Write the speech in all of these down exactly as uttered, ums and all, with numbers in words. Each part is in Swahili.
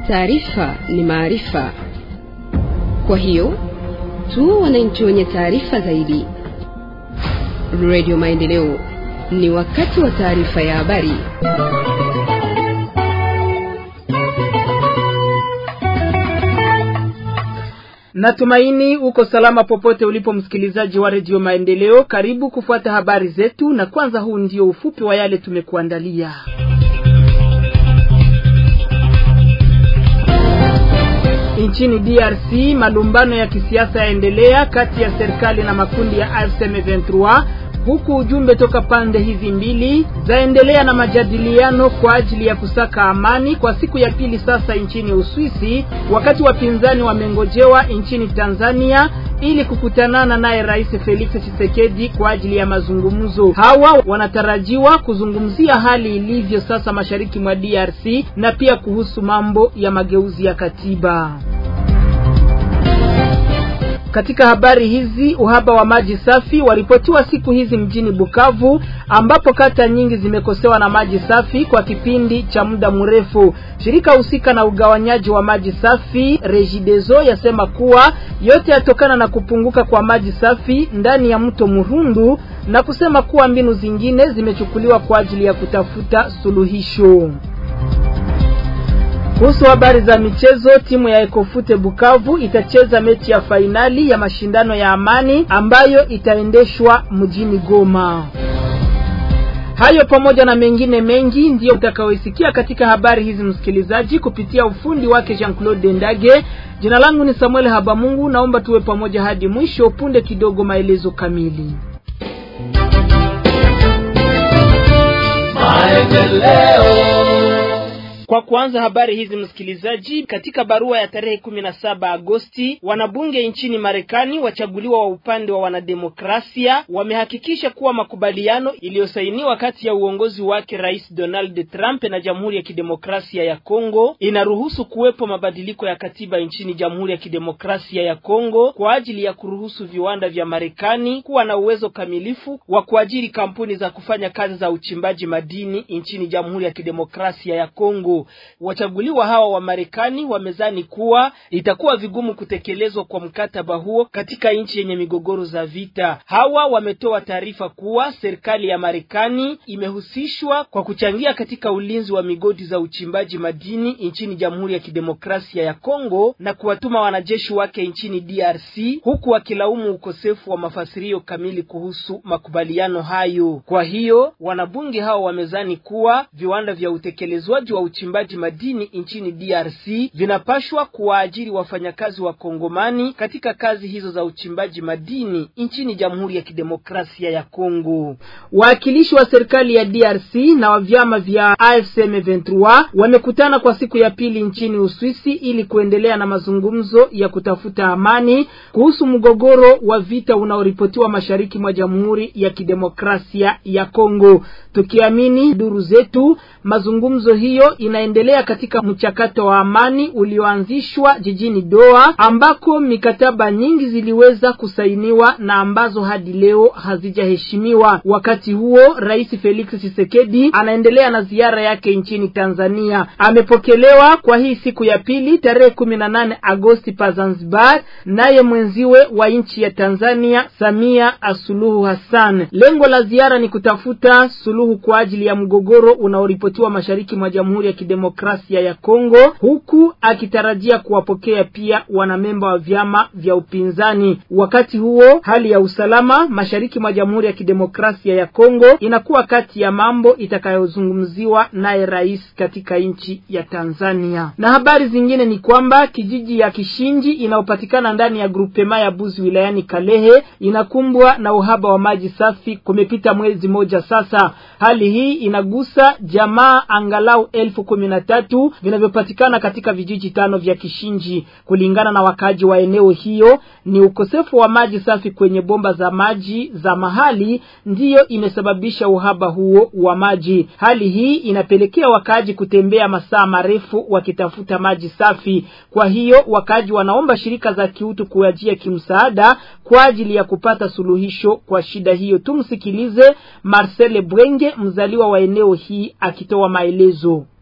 Taarifa ni maarifa. Kwa hiyo tu wananchi wenye taarifa zaidi. Radio Maendeleo, ni wakati wa taarifa ya habari. Natumaini uko salama popote ulipo msikilizaji wa Radio Maendeleo. Karibu kufuata habari zetu, na kwanza huu ndio ufupi wa yale tumekuandalia. Nchini D R C, malumbano ya kisiasa yaendelea kati ya serikali na makundi ya A F C M ishirini, huku ujumbe toka pande hizi mbili zaendelea na majadiliano kwa ajili ya kusaka amani kwa siku ya pili sasa nchini Uswisi, wakati wapinzani wamengojewa nchini Tanzania ili kukutanana naye Rais Felix Tshisekedi kwa ajili ya mazungumzo. Hawa wanatarajiwa kuzungumzia hali ilivyo sasa mashariki mwa D R C na pia kuhusu mambo ya mageuzi ya katiba. Katika habari hizi, uhaba wa maji safi walipotiwa siku hizi mjini Bukavu, ambapo kata nyingi zimekosewa na maji safi kwa kipindi cha muda mrefu. Shirika husika na ugawanyaji wa maji safi Regideso yasema kuwa yote yatokana na kupunguka kwa maji safi ndani ya mto Murundu, na kusema kuwa mbinu zingine zimechukuliwa kwa ajili ya kutafuta suluhisho. Kuhusu habari za michezo, timu ya Ekofute Bukavu itacheza mechi ya fainali ya mashindano ya amani ambayo itaendeshwa mjini Goma. Hayo pamoja na mengine mengi ndiyo utakaoisikia katika habari hizi msikilizaji, kupitia ufundi wake Jean-Claude Ndage. Jina langu ni Samuel Habamungu, naomba tuwe pamoja hadi mwisho. Punde kidogo maelezo kamili. Maendeleo. Kwa kuanza habari hizi msikilizaji, katika barua ya tarehe kumi na saba Agosti, wanabunge nchini Marekani wachaguliwa wa upande wa wanademokrasia wamehakikisha kuwa makubaliano iliyosainiwa kati ya uongozi wake Rais Donald Trump na Jamhuri ya Kidemokrasia ya Kongo inaruhusu kuwepo mabadiliko ya katiba nchini Jamhuri ya Kidemokrasia ya Kongo kwa ajili ya kuruhusu viwanda vya Marekani kuwa na uwezo kamilifu wa kuajiri kampuni za kufanya kazi za uchimbaji madini nchini Jamhuri ya Kidemokrasia ya Kongo. Wachaguliwa hawa wa Marekani wamezani kuwa itakuwa vigumu kutekelezwa kwa mkataba huo katika nchi yenye migogoro za vita. Hawa wametoa taarifa kuwa serikali ya Marekani imehusishwa kwa kuchangia katika ulinzi wa migodi za uchimbaji madini nchini Jamhuri ya Kidemokrasia ya Kongo na kuwatuma wanajeshi wake nchini D R C, huku wakilaumu ukosefu wa mafasirio kamili kuhusu makubaliano hayo. Kwa hiyo wanabunge hao wamezani kuwa viwanda vya utekelezwaji wa uchimbaji madini nchini D R C vinapashwa kuwaajiri wafanyakazi wa Kongomani katika kazi hizo za uchimbaji madini nchini Jamhuri ya Kidemokrasia ya Kongo. Waakilishi wa serikali ya D R C na wa vyama vya A F C M ishirini wamekutana kwa siku ya pili nchini Uswisi ili kuendelea na mazungumzo ya kutafuta amani kuhusu mgogoro wa vita unaoripotiwa mashariki mwa Jamhuri ya Kidemokrasia ya Kongo. Tukiamini duru zetu, mazungumzo hiyo inaendelea katika mchakato wa amani ulioanzishwa jijini Doha, ambako mikataba nyingi ziliweza kusainiwa na ambazo hadi leo hazijaheshimiwa. Wakati huo, Rais Felix Tshisekedi anaendelea na ziara yake nchini Tanzania. Amepokelewa kwa hii siku ya pili tarehe kumi na nane Agosti pa Zanzibar, naye mwenziwe wa nchi ya Tanzania Samia Suluhu Hassan. Lengo la ziara ni kutafuta suluhu kwa ajili ya mgogoro unaoripotiwa mashariki mwa Jamhuri ya Kidemokrasia ya Kongo, huku akitarajia kuwapokea pia wanamemba wa vyama vya upinzani. Wakati huo, hali ya usalama mashariki mwa Jamhuri ya Kidemokrasia ya Kongo inakuwa kati ya mambo itakayozungumziwa naye rais katika nchi ya Tanzania. Na habari zingine ni kwamba kijiji ya Kishinji inayopatikana ndani ya grupema ya Buzi wilayani Kalehe inakumbwa na uhaba wa maji safi kumepita mwezi moja sasa. Hali hii inagusa jamaa angalau elfu kumi na tatu vinavyopatikana katika vijiji tano vya Kishinji. Kulingana na wakaji wa eneo hiyo, ni ukosefu wa maji safi kwenye bomba za maji za mahali ndiyo imesababisha uhaba huo wa maji. Hali hii inapelekea wakaji kutembea masaa marefu wakitafuta maji safi. Kwa hiyo wakaji wanaomba shirika za kiutu kuajia kimsaada kwa ajili ya kupata suluhisho kwa shida hiyo. Tumsikilize Marcel Bwenge, mzaliwa wa eneo hii, akitoa maelezo.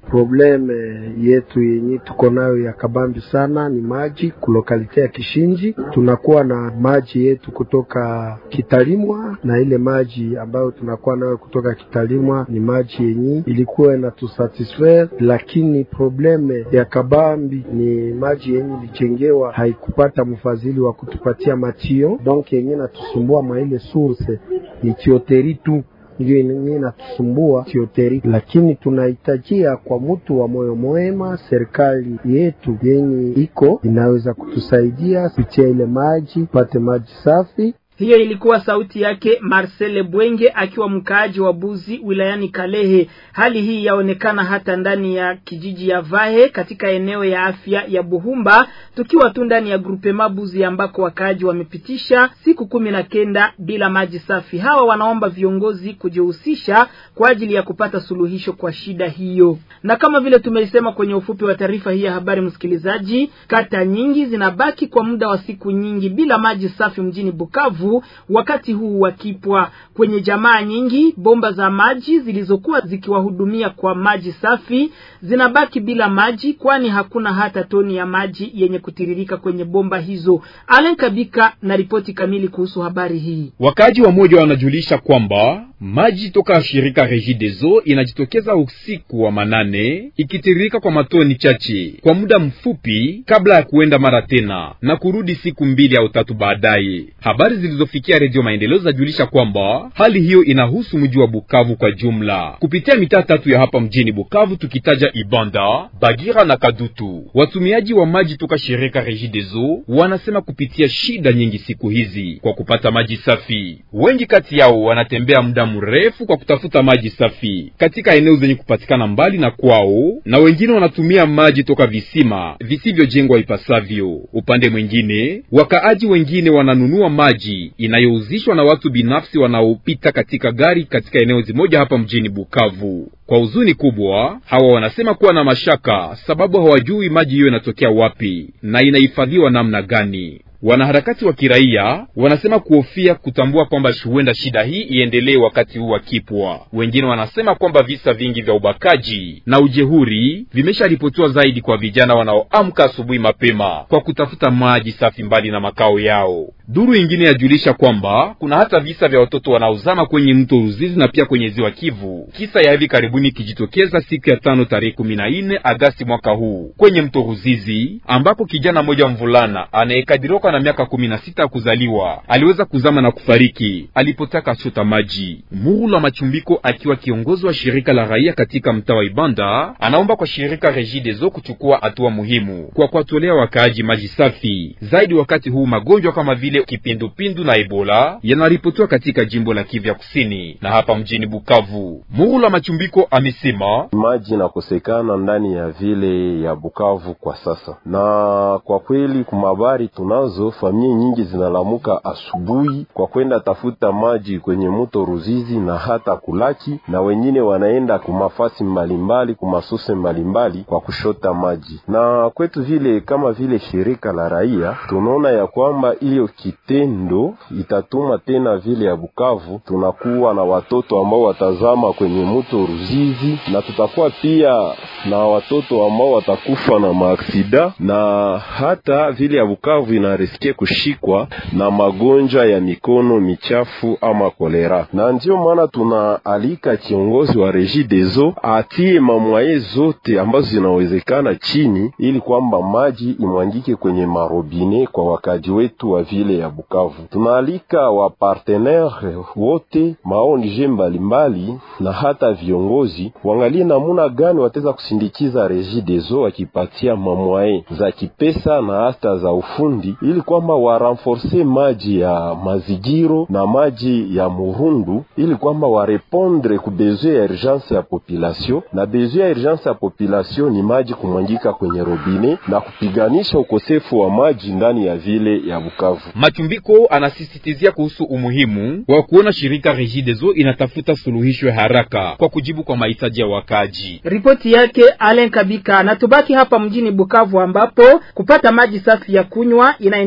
Probleme yetu yenye tuko nayo ya kabambi sana ni maji kulokalite ya Kishinji. Tunakuwa na maji yetu kutoka Kitalimwa, na ile maji ambayo tunakuwa nayo kutoka Kitalimwa ni maji yenye ilikuwa inatusatisfaire, lakini probleme ya kabambi ni maji yenye ilijengewa haikupata mfadhili wa kutupatia matio, donc yenye natusumbua mwa ile source ni tioteri tu ndio yenye natusumbua tioteri, lakini tunahitajia kwa mtu wa moyo mwema, serikali yetu yenye iko inaweza kutusaidia kupitia ile maji, pate maji safi. Hiyo ilikuwa sauti yake Marcel Bwenge akiwa mkaaji wa Buzi wilayani Kalehe. Hali hii yaonekana hata ndani ya kijiji ya Vahe katika eneo ya afya ya Buhumba, tukiwa tu ndani ya grupema Buzi ambako wakaaji wamepitisha siku kumi na kenda bila maji safi. Hawa wanaomba viongozi kujihusisha kwa ajili ya kupata suluhisho kwa shida hiyo. Na kama vile tumeisema kwenye ufupi wa taarifa hii ya habari msikilizaji, kata nyingi zinabaki kwa muda wa siku nyingi bila maji safi mjini Bukavu wakati huu wakipwa. Kwenye jamaa nyingi bomba za maji zilizokuwa zikiwahudumia kwa maji safi zinabaki bila maji, kwani hakuna hata toni ya maji yenye kutiririka kwenye bomba hizo. Alen Kabika na ripoti kamili kuhusu habari hii. Wakaji wa moja wanajulisha kwamba maji toka shirika Regideso inajitokeza usiku wa manane ikitiririka kwa matoni chache kwa muda mfupi kabla ya kuenda mara tena na kurudi siku mbili au tatu baadaye. Habari zilizofikia Radio Maendeleo zajulisha kwamba hali hiyo inahusu mji wa Bukavu kwa jumla kupitia mitaa tatu ya hapa mjini Bukavu, tukitaja Ibanda, Bagira na Kadutu. Watumiaji wa maji toka shirika Regideso wanasema kupitia shida nyingi siku hizi kwa kupata maji safi. Wengi kati yao wanatembea muda mrefu kwa kutafuta maji safi katika eneo zenye kupatikana mbali na kwao, na wengine wanatumia maji toka visima visivyojengwa ipasavyo. Upande mwingine, wakaaji wengine wananunua maji inayouzishwa na watu binafsi wanaopita katika gari katika eneo zimoja hapa mjini Bukavu. Kwa huzuni kubwa, hawa wanasema kuwa na mashaka sababu hawajui maji hiyo inatokea wapi na inahifadhiwa namna gani. Wanaharakati wa kiraia wanasema kuhofia kutambua kwamba huenda shida hii iendelee wakati huu wakipwa. Wengine wanasema kwamba visa vingi vya ubakaji na ujehuri vimesharipotiwa zaidi kwa vijana wanaoamka asubuhi mapema kwa kutafuta maji safi mbali na makao yao. Duru ingine yajulisha kwamba kuna hata visa vya watoto wanaozama kwenye mto Ruzizi na pia kwenye ziwa Kivu. Kisa ya hivi karibuni kijitokeza siku ya tano tarehe kumi na nne Agasti mwaka huu kwenye mto Ruzizi, ambako kijana mmoja mvulana anayekadiriwa na miaka kumi na sita kuzaliwa aliweza kuzama na kufariki alipotaka chota maji. Muru la Machumbiko akiwa kiongozi wa shirika la raia katika mtaa wa Ibanda anaomba kwa shirika Regideso kuchukua hatua muhimu kwa kuwatolea wakaaji maji safi zaidi wakati huu magonjwa kama vile kipindupindu na Ebola yanaripotiwa katika jimbo la Kivu Kusini na hapa mjini Bukavu. Muru la Machumbiko amesema maji nakosekana ndani ya vile ya Bukavu kwa sasa, na kwa kweli kumabari tunazo familia nyingi zinalamuka asubuhi kwa kwenda tafuta maji kwenye mto Ruzizi na hata Kulaki, na wengine wanaenda kumafasi mbalimbali kumasose mbalimbali kwa kushota maji. Na kwetu vile kama vile shirika la raia tunaona ya kwamba hiyo kitendo itatuma tena vile ya Bukavu tunakuwa na watoto ambao watazama kwenye mto Ruzizi, na tutakuwa pia na watoto ambao watakufa na maaksida, na hata vile ya Bukavu ina risike kushikwa na magonjwa ya mikono michafu ama kolera. Na ndio maana tunaalika kiongozi wa Regideso atie mamwaye zote ambazo zinawezekana chini ili kwamba maji imwangike kwenye marobine kwa wakaji wetu wa vile ya Bukavu. Tunaalika wa partenaire wote, maonje mbalimbali na hata viongozi wangalie namuna gani wataweza kusindikiza Regideso akipatia mamwaye za kipesa na hata za ufundi ili kwamba wa renforcer maji ya Mazigiro na maji ya Murundu ili kwamba wa répondre ku besoin ya urgence ya population. Na besoin ya urgence ya population ni maji kumwangika kwenye robine na kupiganisha ukosefu wa maji ndani ya vile ya Bukavu. Machumbiko anasisitizia kuhusu umuhimu wa kuona shirika Regideso inatafuta suluhisho haraka kwa kujibu kwa mahitaji ya wakaji. Ripoti yake Alen Kabika. Na tubaki hapa mjini Bukavu ambapo kupata maji safi ya kunywa ina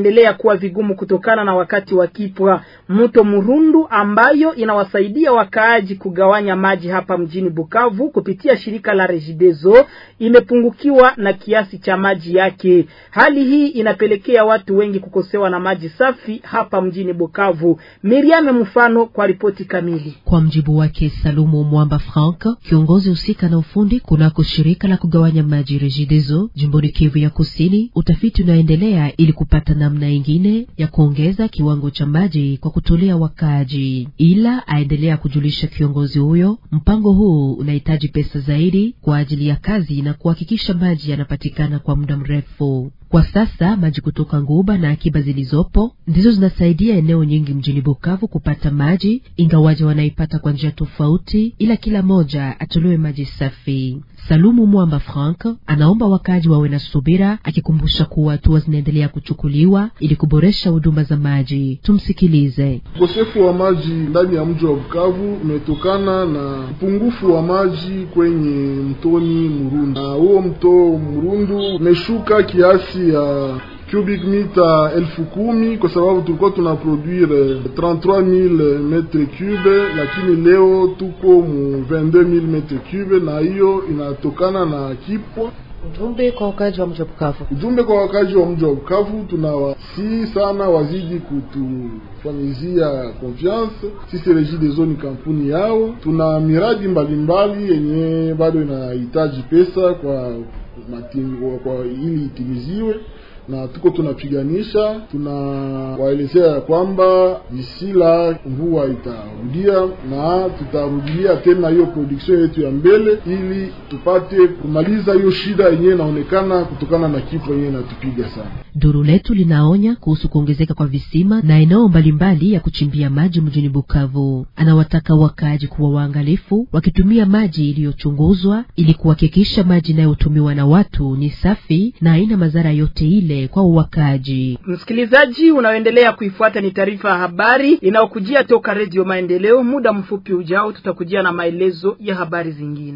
vinaendelea kuwa vigumu kutokana na wakati wa kipwa. Mto Murundu ambayo inawasaidia wakaaji kugawanya maji hapa mjini Bukavu kupitia shirika la Regideso imepungukiwa na kiasi cha maji yake. Hali hii inapelekea watu wengi kukosewa na maji safi hapa mjini Bukavu. Miriam mfano kwa ripoti kamili. Kwa mjibu wake Salumu Mwamba Frank, kiongozi usika na ufundi kunako shirika la kugawanya maji Regideso jimboni Kivu ya Kusini, utafiti unaendelea ili kupata namna nyingine ya kuongeza kiwango cha maji kwa kutolea wakaaji. Ila aendelea kujulisha kiongozi huyo, mpango huu unahitaji pesa zaidi kwa ajili ya kazi na kuhakikisha maji yanapatikana kwa muda mrefu. Kwa sasa maji kutoka Nguba na akiba zilizopo ndizo zinasaidia eneo nyingi mjini Bukavu kupata maji, ingawaje wanaipata kwa njia tofauti, ila kila moja atolewe maji safi. Salumu Mwamba Frank anaomba wakaji wawe na subira, akikumbusha kuwa hatua zinaendelea kuchukuliwa ili kuboresha huduma za maji. Tumsikilize. Ukosefu wa maji ndani ya mji wa Bukavu umetokana na upungufu wa maji kwenye mtoni Murundu. Na huo mto Murundu umeshuka kiasi ya cubic mita elfu kumi kwa sababu tulikuwa tunaproduire trente-trois mille metres cubes, lakini leo tuko mu vingt-deux mille metres cubes, na hiyo inatokana na kipwa. Ujumbe kwa wakaji wa mji wa Bukavu. Ujumbe kwa wakaji wa mji wa Bukavu, tunawasi sana wazidi kutufanyizia confiance. Sisi Regideso ni kampuni yao. Tuna miradi mbalimbali yenye bado inahitaji pesa kwa matingo kwa ili itimiziwe, na tuko tunapiganisha. Tunawaelezea kwamba misila mvua itarudia na tutarudia tena hiyo production yetu ya mbele ili tupate kumaliza hiyo shida yenyewe inaonekana kutokana na kifo yenyewe inatupiga sana. Duru letu linaonya kuhusu kuongezeka kwa visima na eneo mbalimbali ya kuchimbia maji mjini Bukavu. Anawataka wakaaji kuwa waangalifu wakitumia maji iliyochunguzwa ili kuhakikisha maji inayotumiwa na watu ni safi na haina madhara yote ile kwa wakaaji. Msikilizaji, unaoendelea kuifuata ni taarifa ya habari inayokujia toka Radio Maendeleo. Muda mfupi ujao tutakujia na maelezo ya habari zingine.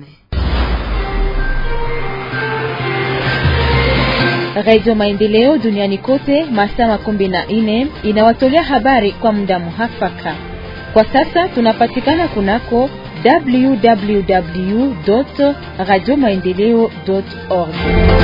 Radio Maendeleo duniani kote masaa makumi na nne inawatolea habari kwa muda muhafaka. Kwa sasa tunapatikana kunako w w w dot radio maendeleo dot org.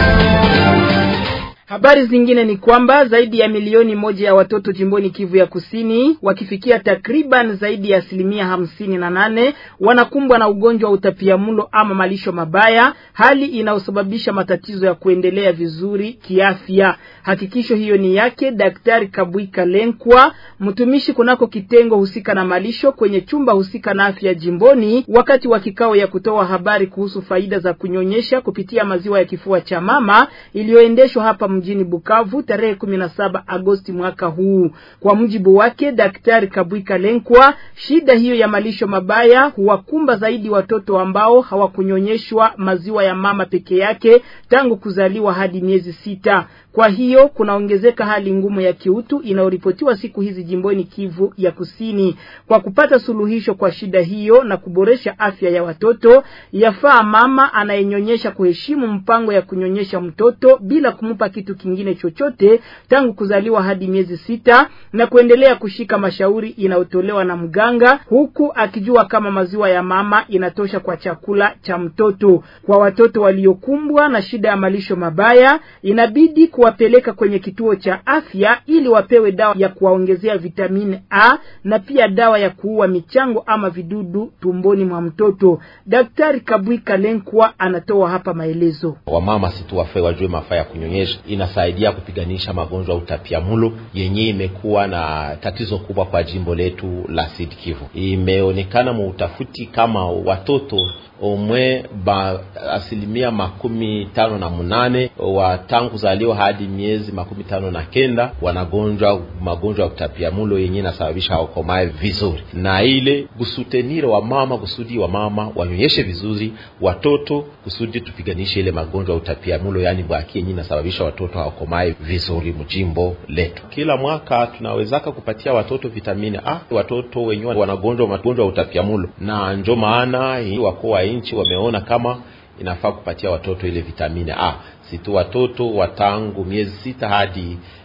Habari zingine ni kwamba zaidi ya milioni moja ya watoto jimboni Kivu ya Kusini, wakifikia takriban zaidi ya asilimia hamsini na nane, wanakumbwa na ugonjwa wa utapiamlo ama malisho mabaya, hali inayosababisha matatizo ya kuendelea vizuri kiafya. Hakikisho hiyo ni yake Daktari Kabwika Lenkwa, mtumishi kunako kitengo husika na malisho kwenye chumba husika na afya jimboni, wakati wa kikao ya kutoa habari kuhusu faida za kunyonyesha kupitia maziwa ya kifua cha mama iliyoendeshwa hapa mjini Bukavu tarehe kumi na saba Agosti mwaka huu. Kwa mujibu wake Daktari Kabwika Lenkwa, shida hiyo ya malisho mabaya huwakumba zaidi watoto ambao hawakunyonyeshwa maziwa ya mama peke yake tangu kuzaliwa hadi miezi sita. Kwa hiyo kunaongezeka hali ngumu ya kiutu inayoripotiwa siku hizi jimboni Kivu ya Kusini. Kwa kupata suluhisho kwa shida hiyo na kuboresha afya ya watoto, yafaa mama anayenyonyesha kuheshimu mpango ya kunyonyesha mtoto bila kumupa kitu kingine chochote tangu kuzaliwa hadi miezi sita, na kuendelea kushika mashauri inayotolewa na mganga, huku akijua kama maziwa ya mama inatosha kwa chakula cha mtoto. Kwa watoto waliokumbwa na shida ya malisho mabaya, inabidi kuwapeleka kwenye kituo cha afya ili wapewe dawa ya kuwaongezea vitamini A na pia dawa ya kuua michango ama vidudu tumboni mwa mtoto. Daktari Kabwika Lenkwa anatoa hapa maelezo. Wamama situ wafe wajue mafaa ya kunyonyesha, inasaidia kupiganisha magonjwa ya utapiamlo yenye imekuwa na tatizo kubwa kwa jimbo letu la Sud Kivu. Imeonekana mu utafuti kama watoto omwe ba asilimia makumi tano na munane wa tangu zaliwa hadi miezi makumi tano na kenda wanagonjwa magonjwa ya utapiamlo yenye inasababisha wakomae vizuri. Na ile kusutenire wa mama kusudi wa mama wanyonyeshe vizuri watoto kusudi tupiganishe ile magonjwa ya utapiamlo yani bwaki yenye inasababisha watoto wakomae vizuri mjimbo letu. Kila mwaka tunawezaka kupatia watoto vitamini A watoto wenye wanagonjwa magonjwa ya utapiamlo, na ndio maana hii wako inchi wameona kama inafaa kupatia watoto ile vitamini A. Situ watoto watangu miezi sita hadi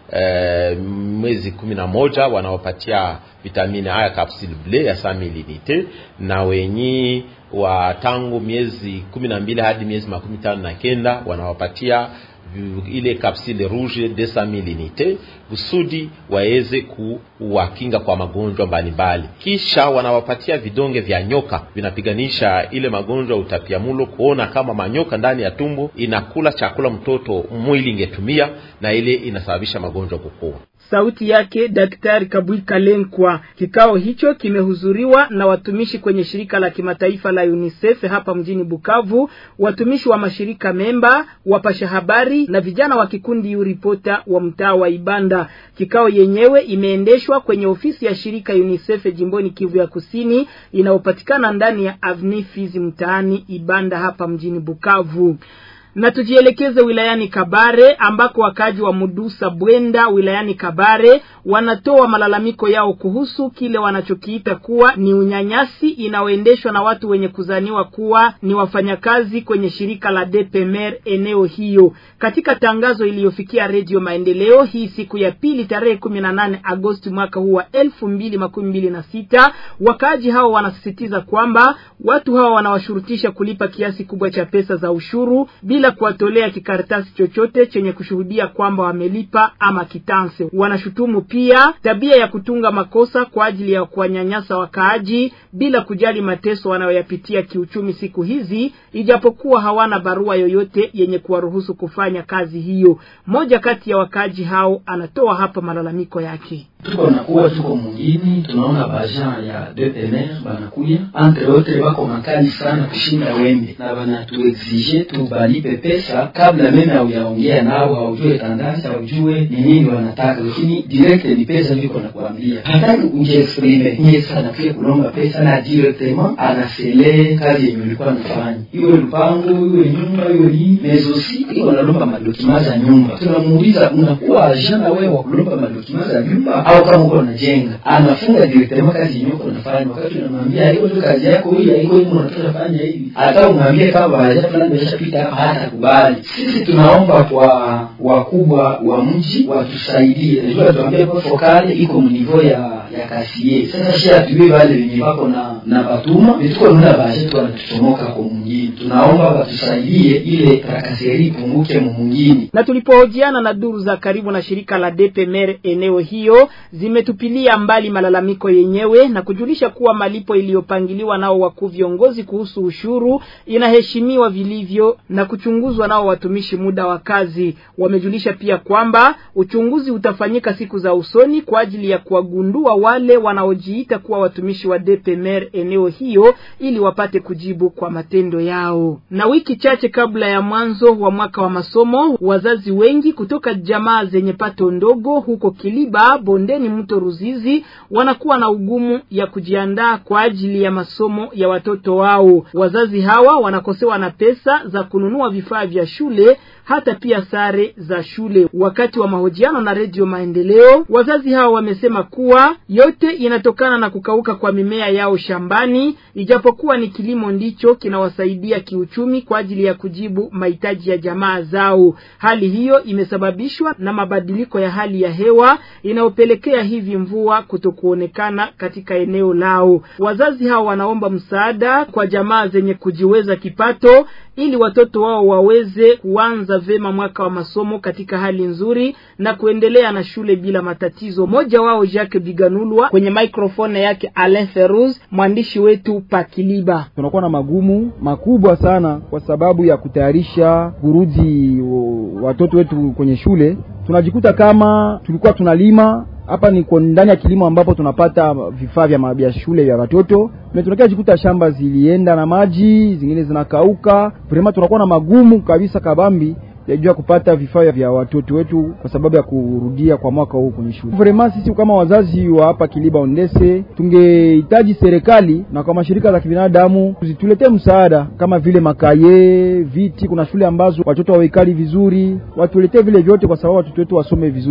e, mwezi kumi na moja wanawapatia vitamini A ya capsule bleu ya cent mililita, na wenye wa tangu miezi kumi na mbili hadi miezi makumi tano na kenda wanawapatia ile capsule rouge deux cents mililita kusudi waeze kuwakinga kwa magonjwa mbalimbali. Kisha wanawapatia vidonge vya nyoka vinapiganisha ile magonjwa utapiamlo, kuona kama manyoka ndani ya tumbo inakula chakula mtoto mwili ingetumia, na ile inasababisha magonjwa kukua. Sauti yake Daktari Kabwika Lenkwa. Kikao hicho kimehudhuriwa na watumishi kwenye shirika la kimataifa la UNICEF hapa mjini Bukavu, watumishi wa mashirika memba, wapasha habari na vijana wa kikundi Uripota wa mtaa wa Ibanda. Kikao yenyewe imeendeshwa kwenye ofisi ya shirika UNICEF jimboni Kivu ya Kusini inayopatikana ndani ya Avenue Fizi mtaani Ibanda hapa mjini Bukavu. Na tujielekeze wilayani Kabare ambako wakaji wa Mudusa Bwenda wilayani Kabare wanatoa malalamiko yao kuhusu kile wanachokiita kuwa ni unyanyasi inaoendeshwa na watu wenye kuzaniwa kuwa ni wafanyakazi kwenye shirika la D P M R eneo hiyo. Katika tangazo iliyofikia Radio Maendeleo hii siku ya pili tarehe kumi na nane Agosti mwaka huu wa elfu mbili makumi mbili na sita, wakaji hao wanasisitiza kwamba watu hao wanawashurutisha kulipa kiasi kubwa cha pesa za ushuru bila kuwatolea kikaratasi chochote chenye kushuhudia kwamba wamelipa ama kitanse. Wanashutumu pia tabia ya kutunga makosa kwa ajili ya kuwanyanyasa wakaaji bila kujali mateso wanayoyapitia kiuchumi siku hizi, ijapokuwa hawana barua yoyote yenye kuwaruhusu kufanya kazi hiyo. Moja kati ya wakaaji hao anatoa hapa malalamiko yake. Tuko nakuwa tuko mwingine, tunaona bajan ya D P M R banakuya entre autres bako makali sana kushinda wembe, na bana tuexige tubalipe pesa kabla meme au yaongea nao, haujue tandansi, haujue ni nini wanataka, lakini direct ni pesa viko na kuambia. Hataki ungeexprime nye sana pia kulomba pesa na directement anasele kazi yenye ulikuwa unafanya. Iwe lupango, iwe nyumba, iwe ni mezosi, iko nalomba madokima za nyumba. Tunamuuliza unakuwa agent na wewe wa kulomba madokima za nyumba au kama uko unajenga? Anafunga directement kazi yenye uko unafanya. Wakati unamwambia hiyo ndio kazi yako, hiyo iko hiyo unataka fanya hivi, hata umwambie kama haja fulani imeshapita hapa hata kubali. Sisi tunaomba kwa wakubwa wa mji watusaidie. Ndio tuambie kwa fokali iko mnivo ya ya kasie. Sasa shia tuwe wale wenye wako na na batuma, nituko nuna baje tu wanatutomoka kwa mwingine. Tunaomba watusaidie ile trakaseri punguke mwingine. Na tulipohojiana na duru za karibu na shirika la D P M R eneo hiyo, zimetupilia mbali malalamiko yenyewe na kujulisha kuwa malipo iliyopangiliwa nao wakuu viongozi kuhusu ushuru inaheshimiwa vilivyo na kuchunguzwa nao watumishi muda wa kazi. Wamejulisha pia kwamba uchunguzi utafanyika siku za usoni kwa ajili ya kuwagundua wale wanaojiita kuwa watumishi wa D P M R eneo hiyo ili wapate kujibu kwa matendo yao. Na wiki chache kabla ya mwanzo wa mwaka wa masomo, wazazi wengi kutoka jamaa zenye pato ndogo huko Kiliba, Bondeni, Mto Ruzizi wanakuwa na ugumu ya kujiandaa kwa ajili ya masomo ya watoto wao. Wazazi hawa wanakosewa na pesa za kununua vifaa vya shule, hata pia sare za shule. Wakati wa mahojiano na Radio Maendeleo, wazazi hao wamesema kuwa yote inatokana na kukauka kwa mimea yao shambani, ijapokuwa ni kilimo ndicho kinawasaidia kiuchumi kwa ajili ya kujibu mahitaji ya jamaa zao. Hali hiyo imesababishwa na mabadiliko ya hali ya hewa inayopelekea hivi mvua kutokuonekana katika eneo lao. Wazazi hao wanaomba msaada kwa jamaa zenye kujiweza kipato ili watoto wao waweze kuanza vema mwaka wa masomo katika hali nzuri na kuendelea na shule bila matatizo. Moja wao Jacques Biganulwa kwenye microphone yake Alain Feruz, mwandishi wetu Pakiliba. Tunakuwa na magumu makubwa sana kwa sababu ya kutayarisha kurudi watoto wetu kwenye shule. Tunajikuta kama tulikuwa tunalima hapa ni kwa ndani ya kilimo ambapo tunapata vifaa vya mabia shule vya watoto. Tunakia jikuta shamba zilienda na maji, zingine zinakauka. Vraiment tunakuwa na magumu kabisa kabambi ya jua kupata vifaa vya watoto wetu kwa sababu ya kurudia kwa mwaka huu kwenye shule. Vraiment sisi kama wazazi wa hapa Kiliba Ondese tungehitaji serikali na kwa mashirika za kibinadamu kuzituletee msaada kama vile makaye, viti. Kuna shule ambazo watoto hawekali vizuri, watuletee vile vyote kwa sababu watoto wetu wasome vizuri.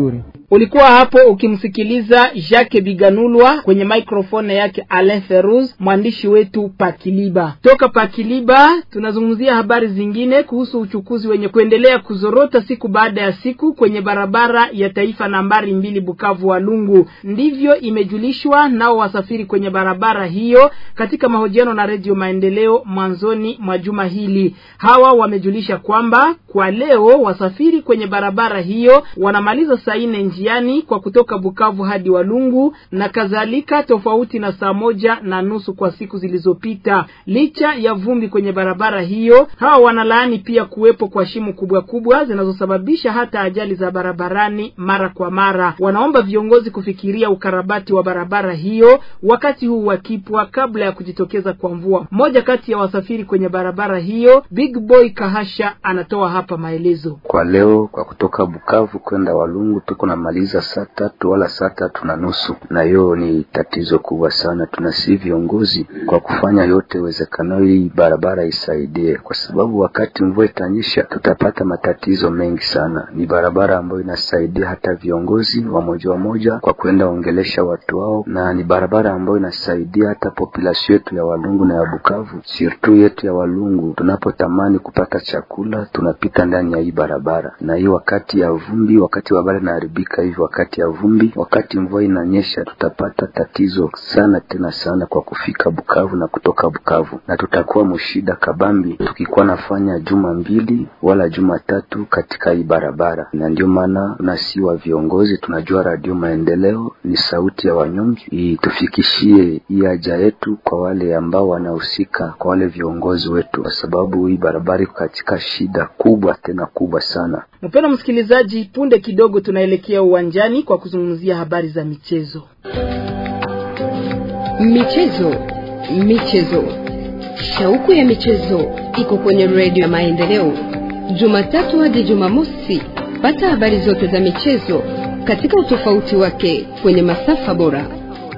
Ulikuwa hapo ukimsikiliza Jacques Biganulwa, kwenye microphone yake Alain Feruz, mwandishi wetu Pakiliba. Toka Pakiliba tunazungumzia habari zingine kuhusu uchukuzi wenye kuendelea kuzorota siku baada ya siku kwenye barabara ya taifa nambari mbili Bukavu Walungu. Ndivyo imejulishwa nao wasafiri kwenye barabara hiyo katika mahojiano na Radio Maendeleo mwanzoni mwa juma hili. Hawa wamejulisha kwamba kwa leo wasafiri kwenye barabara hiyo wanamaliza saa nne njiani kwa kutoka Bukavu hadi Walungu na kadhalika, tofauti na saa moja na nusu kwa siku zilizopita. Licha ya vumbi kwenye barabara hiyo, hawa wanalaani pia kuwepo kwa shimo kubwa kubwa zinazosababisha hata ajali za barabarani mara kwa mara. Wanaomba viongozi kufikiria ukarabati wa barabara hiyo wakati huu wakipwa kabla ya kujitokeza kwa mvua. Mmoja kati ya wasafiri kwenye barabara hiyo, Big Boy Kahasha, anatoa hapa maelezo. Kwa leo kwa kutoka Bukavu kwenda Walungu tuko na maliza saa tatu wala saa tatu na nusu, na hiyo ni tatizo kubwa sana. Tunasi viongozi kwa kufanya yote wezekanayo hii barabara isaidie, kwa sababu wakati mvua itanyesha tutapata matatizo mengi sana. Ni barabara ambayo inasaidia hata viongozi wa moja wa moja kwa kwenda ongelesha watu wao, na ni barabara ambayo inasaidia hata population yetu ya Walungu na ya Bukavu, sirtu yetu ya Walungu. Tunapotamani kupata chakula tunapita ndani ya hii barabara, na hii wakati ya vumbi, wakati barabara inaharibika hivi wakati ya vumbi, wakati mvua inanyesha tutapata tatizo sana tena sana kwa kufika Bukavu na kutoka Bukavu, na tutakuwa mshida kabambi tukikuwa nafanya juma mbili wala juma tatu katika hii barabara. Na ndio maana tunasiwa viongozi, tunajua Radio Maendeleo ni sauti ya wanyonge, hii tufikishie hii haja yetu kwa wale ambao wanahusika, kwa wale viongozi wetu, kwa sababu hii barabara iko katika shida kubwa tena kubwa sana. Mpendwa msikilizaji, punde kidogo tunaelekea uwanjani kwa kuzungumzia habari za michezo. Michezo, michezo. Shauku ya michezo iko kwenye Radio ya Maendeleo. Jumatatu hadi Jumamosi, pata habari zote za michezo katika utofauti wake kwenye masafa bora.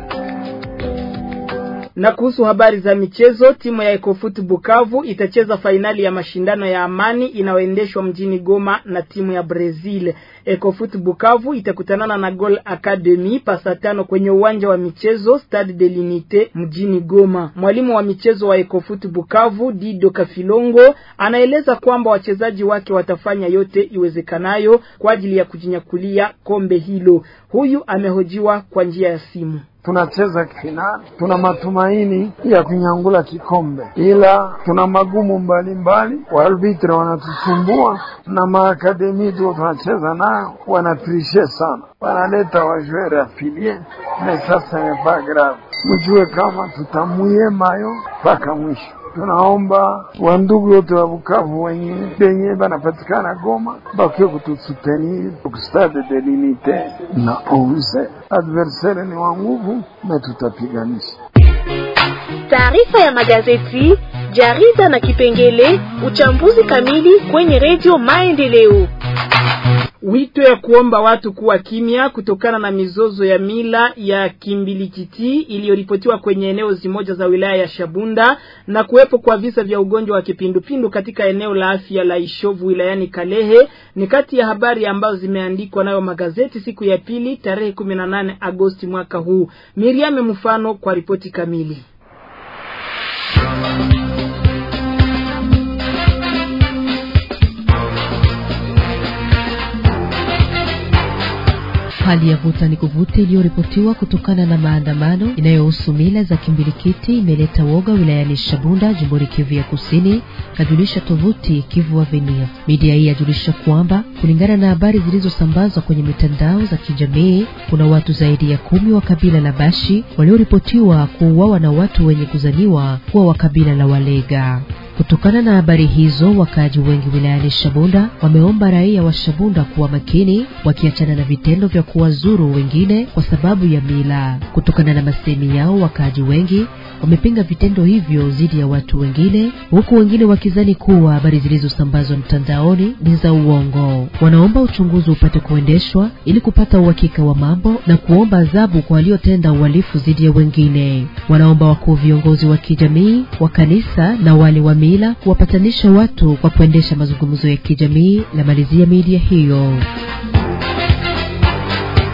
Na kuhusu habari za michezo, timu ya Ecofoot Bukavu itacheza fainali ya mashindano ya amani inayoendeshwa mjini Goma na timu ya Brazil. Ecofoot Bukavu itakutanana na Goal Academy pasa tano kwenye uwanja wa michezo Stade de l'Unité mjini Goma. Mwalimu wa michezo wa Ecofoot Bukavu, Dido Kafilongo, anaeleza kwamba wachezaji wake watafanya yote iwezekanayo kwa ajili ya kujinyakulia kombe hilo. Huyu amehojiwa kwa njia ya simu. Tunacheza finali, tuna matumaini ya kunyangula kikombe, ila tuna magumu mbalimbali. Walbitre wanatusumbua na maakademi tu tunacheza nao wanatrishe sana, wanaleta wajwere afilie, na sasa ni pas grave. Mjue kama tutamuye mayo mpaka mwisho. Tunaomba wandugu wote wa Bukavu wenye benye banapatikana Goma bakie kutusutenir ku Stade de l'Unité na onze. Adversaire ni wa nguvu na tutapiganisha. Taarifa ya magazeti, jarida na kipengele uchambuzi kamili kwenye Radio Maendeleo. Wito ya kuomba watu kuwa kimya kutokana na mizozo ya mila ya Kimbilikiti iliyoripotiwa kwenye eneo zimoja za wilaya ya Shabunda na kuwepo kwa visa vya ugonjwa wa kipindupindu katika eneo la afya la Ishovu wilayani Kalehe ni kati ya habari ambazo zimeandikwa nayo magazeti siku ya pili tarehe kumi na nane Agosti mwaka huu. Miriam Mfano kwa ripoti kamili. Hali ya vuta ni kuvute iliyoripotiwa kutokana na maandamano inayohusu mila za Kimbilikiti imeleta woga wilayani Shabunda, jimboni Kivu ya Kusini, kajulisha tovuti Kivu Avenir. Media hii yajulisha kwamba kulingana na habari zilizosambazwa kwenye mitandao za kijamii, kuna watu zaidi ya kumi wa kabila la Bashi walioripotiwa kuuawa na watu wenye kuzaniwa kuwa wa kabila la Walega. Kutokana na habari hizo, wakaaji wengi wilayani Shabunda wameomba raia wa Shabunda kuwa makini, wakiachana na vitendo vya kuwazuru wengine kwa sababu ya mila. Kutokana na masemi yao, wakaaji wengi wamepinga vitendo hivyo dhidi ya watu wengine, huku wengine wakizani kuwa habari zilizosambazwa mtandaoni ni za uongo. Wanaomba uchunguzi upate kuendeshwa ili kupata uhakika wa mambo na kuomba adhabu kwa waliotenda uhalifu dhidi ya wengine. Wanaomba wakuu viongozi wa kijamii, wa kanisa na wale wa mila kuwapatanisha watu kwa kuendesha mazungumzo ya kijamii. Na malizia media hiyo.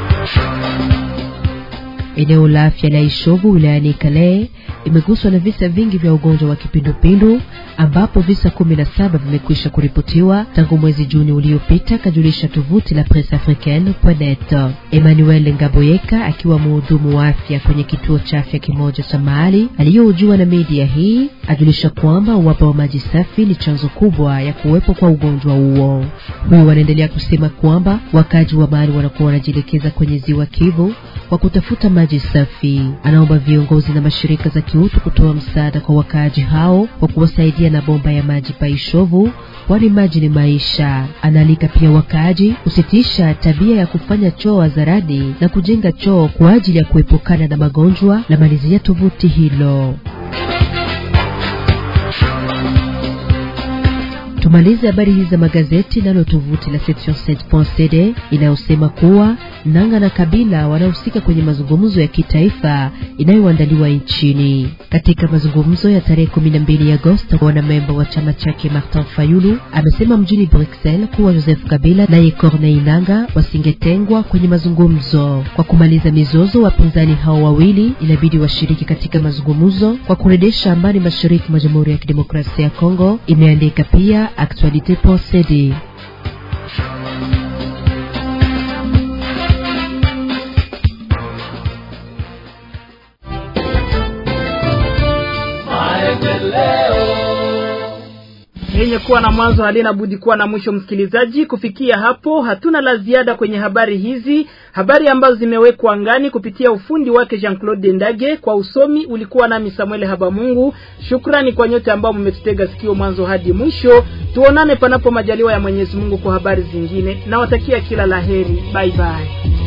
Eneo la afya la Ishovu wilayani Kale imeguswa na visa vingi vya ugonjwa wa kipindupindu ambapo visa kumi na saba vimekwisha kuripotiwa tangu mwezi Juni uliopita, kajulisha tovuti la presse africaine point net. Emmanuel Ngaboyeka akiwa mhudumu wa afya kwenye kituo cha afya kimoja cha mahali aliyoujua na media hii ajulisha kwamba uwapo wa maji safi ni chanzo kubwa ya kuwepo kwa ugonjwa huo. Huyu wanaendelea kusema kwamba wakaji wa mahali wanakuwa wanajielekeza kwenye ziwa Kivu kwa kutafuta maji safi. Anaomba viongozi na mashirika za kiutu kutoa msaada kwa wakaji hao kwa kuwasaidia na bomba ya maji pa Ishovu, kwani maji ni maisha. Analika pia wakaji kusitisha tabia ya kufanya choo hadharani na kujenga choo kwa ajili ya kuepukana na magonjwa, la malizia tovuti hilo. Tumalize habari hizi za magazeti nalo tovuti la section sept point c d inayosema kuwa Nanga na Kabila wanahusika kwenye mazungumzo ya kitaifa inayoandaliwa nchini. Katika mazungumzo ya tarehe kumi na mbili Agosti, wanamemba wa chama chake Martin Fayulu amesema mjini Bruxelles kuwa Joseph Kabila na Corneille Nanga wasingetengwa kwenye mazungumzo. Kwa kumaliza mizozo, wapinzani hao wawili inabidi washiriki katika mazungumzo kwa kurejesha amani mashariki mwa Jamhuri ya Kidemokrasia ya Kongo, imeandika pia Actualité point c d. Yenye kuwa na mwanzo halina budi kuwa na mwisho, msikilizaji. Kufikia hapo hatuna la ziada kwenye habari hizi, habari ambazo zimewekwa angani kupitia ufundi wake Jean-Claude Ndage. Kwa usomi ulikuwa nami Samuel Habamungu. Shukrani kwa nyote ambao mmetutega sikio mwanzo hadi mwisho. Tuonane panapo majaliwa ya Mwenyezi Mungu kwa habari zingine. Nawatakia kila laheri. Bye bye.